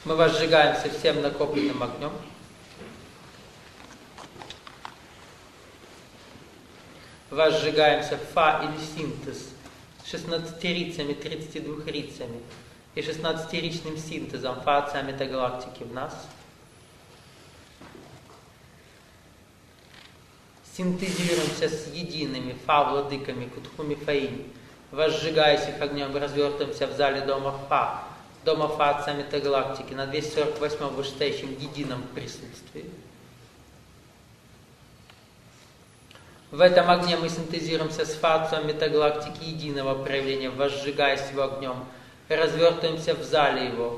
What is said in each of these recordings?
Мы возжигаемся всем накопленным огнем. Возжигаемся фа или синтез 16-рицами, 32-рицами и 16-ричным синтезом фа метагалактики в нас. Синтезируемся с едиными фа-владыками Кутхуми Фаини, возжигаясь их огнем, развертываемся в зале дома Фа Отца Метагалактики на 248-м вышестоящем едином присутствии. В этом огне мы синтезируемся с Фа Отцом Метагалактики единого проявления, возжигаясь его огнем, развертываемся в зале его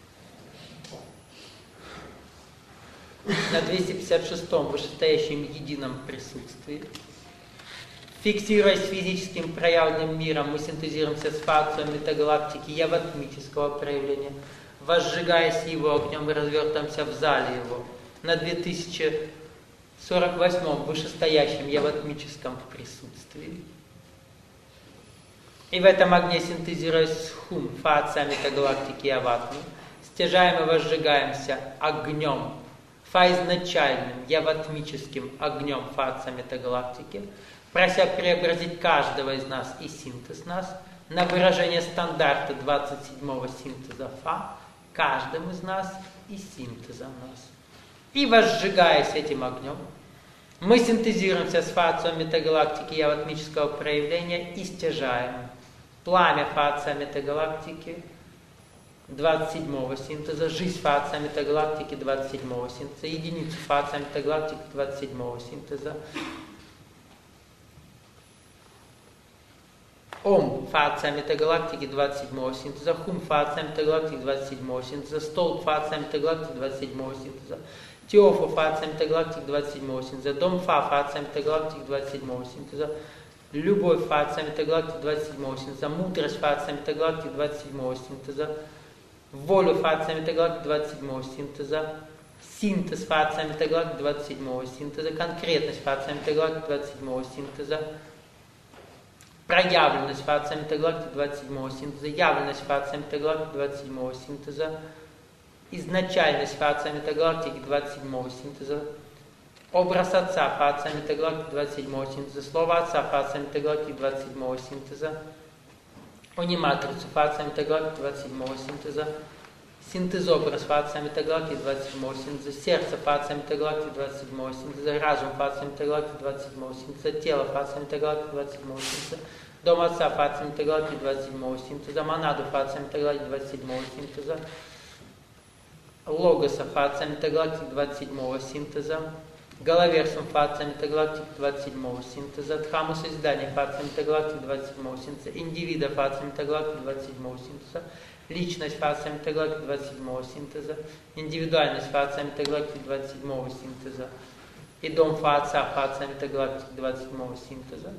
на 256-м вышестоящем едином присутствии. Фиксируясь физическим проявленным миром, мы синтезируемся с Фа Отцом Метагалактики яватмического проявления, возжигаясь его огнем и развертываемся в зале его на 2048-м вышестоящем яватмическом присутствии. И в этом огне, синтезируясь с Хум, Фа Отца Метагалактики Яватми, стяжаем и возжигаемся огнем, Фа изначальным, яватмическим огнем Фа Отца Метагалактики, прося преобразить каждого из нас и синтез нас на выражение стандарта 27-го синтеза Фа, каждым из нас и синтезом нас. И возжигаясь этим огнем, мы синтезируемся с Фа Отцом Метагалактики яватмического проявления и стяжаем пламя Фа Отца Метагалактики 27-го синтеза, жизнь Фа Отца Метагалактики 27-го синтеза, единицу Фа Отца Метагалактики 27-го синтеза, Ом Фа Отца Метагалактики 27-го синтеза, Хум Фа Отца Метагалактики 27-го синтеза, Столб Фа Отца Метагалактики 27-го синтеза, Теофу Фа Отца Метагалактики 27-го синтеза, Дом Фа Отца Метагалактики 27-го синтеза, Любовь Фа Отца Метагалактики 27-го синтеза, Мудрость Фа Отца Метагалактики 27-го синтеза, Волю Фа Отца Метагалактики 27-го синтеза, Синтез Фа Отца Метагалактики 27-го синтеза, Конкретность Фа Отца Метагалактики 27-го синтеза, Проявленность Фа Отца Метагалактики 27-го синтеза, Явленность Фа Отца Метагалактики 27-го синтеза, Изначальность Фа Отца Метагалактики 27-го синтеза, Образ Отца Фа Отца Метагалактики 27-го синтеза, Слово Отца Фа Отца Метагалактики 27-го синтеза, Униматрицу Фа Отца Метагалактики 27-го синтеза, Синтезобраз Фа Отца Метагалактики 27-го синтеза, Сердце Фа Отца Метагалактики 27-го синтеза, Разум Фа Отца Метагалактики 27-го синтеза, Тело Фа Отца Метагалактики 27-го синтеза, Дом Отца Фа Отца Метагалактики 27-го синтеза, Монаду Фа Отца Метагалактики 27-го синтеза, Логоса Фа Отца Метагалактики 27-го синтеза, Головерсум Фа Отца Метагалактики 27-го синтеза, Дхаму Созидания Фа Отца Метагалактики 27-го синтеза, Индивида Фа Отца Метагалактики 27-го синтеза, Личность Фа Отца Метагалактики 27-го синтеза, Индивидуальность Фа Отца Метагалактики 27-го синтеза и Дом Фа Отца Метагалактики 27-го синтеза.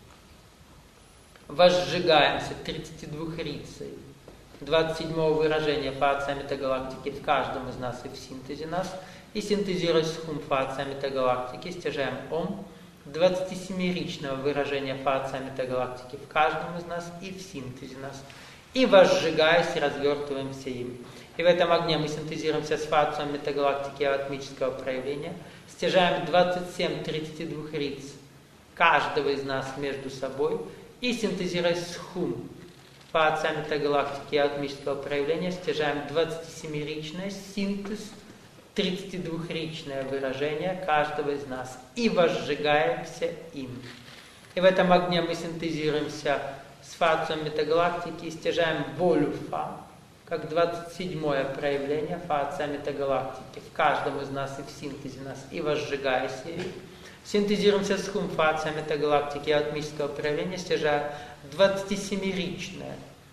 Возжигаемся 32-рицей 27-го выражения Фа Отца Метагалактики в каждом из нас и в синтезе нас, и синтезируясь с Хум Фа Отца Метагалактики, стяжаем Ом 27-ричного выражения Фа Отца Метагалактики в каждом из нас и в синтезе нас, и возжигаясь, развертываемся им. И в этом огне мы синтезируемся с Фа Отцом Метагалактики атмического проявления, стяжаем 27 32-риц каждого из нас между собой, и синтезируясь с Хум Фа Отца Метагалактики атмического проявления, стяжаем 27-ричное синтез, 32-ричное выражение каждого из нас, и возжигаемся им. И в этом огне мы синтезируемся с Фа Отцом Метагалактики и стяжаем волю Фа, как 27-е проявление Фа Отца Метагалактики в каждом из нас и в синтезе нас, и возжигаясь ей. Синтезируемся с Хум Фа Отца Метагалактики атмического проявления, стяжая 27-ричное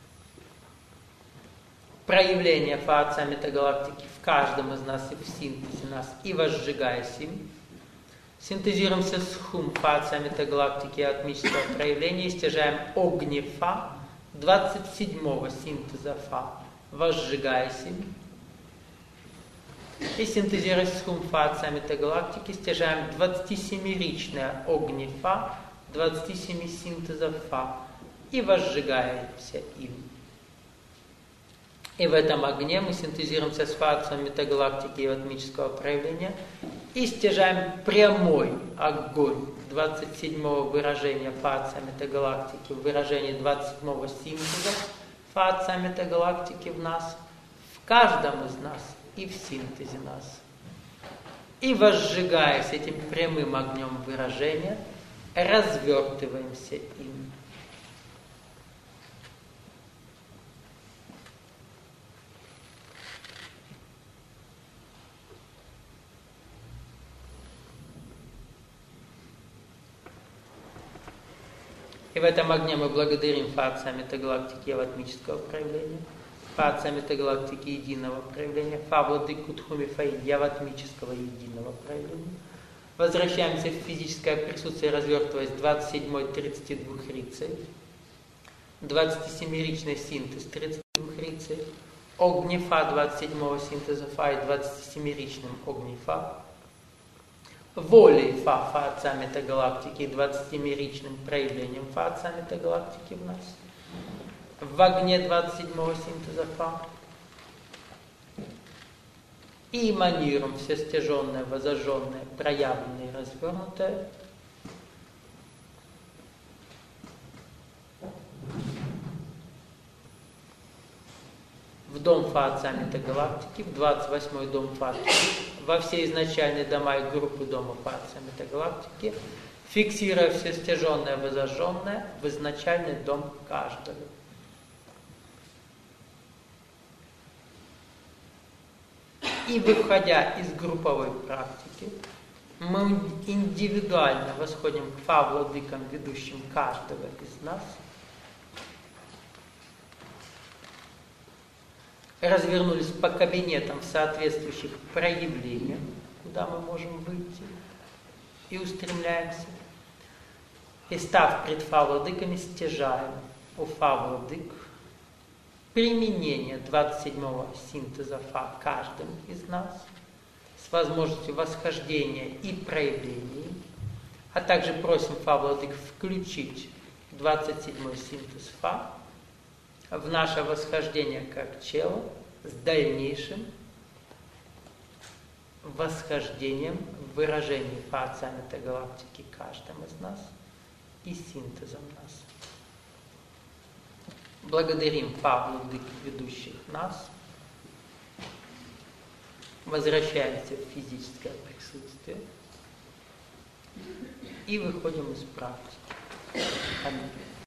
проявление Фа Отца Метагалактики в каждом из нас и в синтезе нас, и возжигаясь им. Синтезируемся с Хум Фа Отца Метагалактики атмического проявления и стяжаем огни Фа 27-го синтеза Фа, возжигаясь им. И синтезируясь с Хум Фа Отца Метагалактики, стяжаем 27-ричное огни Фа, 27 синтезов Фа, и возжигаемся им. И в этом огне мы синтезируемся с фацией метагалактики и атмического проявления и стяжаем прямой огонь 27-го выражения фация метагалактики в выражении 27-го синтеза фация метагалактики в нас, в каждом из нас и в синтезе нас. И возжигаясь этим прямым огнем выражения, развертываемся им. И в этом огне мы благодарим фация метагалактики яватмического проявления, фация метагалактики единого проявления, фа-владыку Тхумифаи яватмического единого проявления. Возвращаемся в физическое присутствие, развертываясь 27-й 32 рицей, 27-ричный синтез 32 рицей, огнефа 27-го синтеза фа и 27-ричным огнефа, волей фа фация метагалактики и 27-ричным проявлением фация метагалактики в нас, в огне 27-го синтеза фа, и эманируем все стяженное, возожженное, проявленное и развернутое в дом фация метагалактики, в 28-й дом фации, во все изначальные дома и группы дома фация метагалактики, фиксируя все стяженное, возожженное в изначальный дом каждого. И выходя из групповой практики, мы индивидуально восходим к фа-владыкам, ведущим каждого из нас, развернулись по кабинетам соответствующих проявлениям, куда мы можем выйти, и устремляемся. И став пред фа-владыками, стяжаем у фа-владык применение 27-го синтеза фа каждым из нас с возможностью восхождения и проявлений, а также просим фа-владык включить 27-й синтез фа в наше восхождение как чело с дальнейшим восхождением в выражении фация метагалактики каждым из нас и синтезом нас. Благодарим фа-владык, ведущих нас, возвращаемся в физическое присутствие и выходим из практики. Аминь.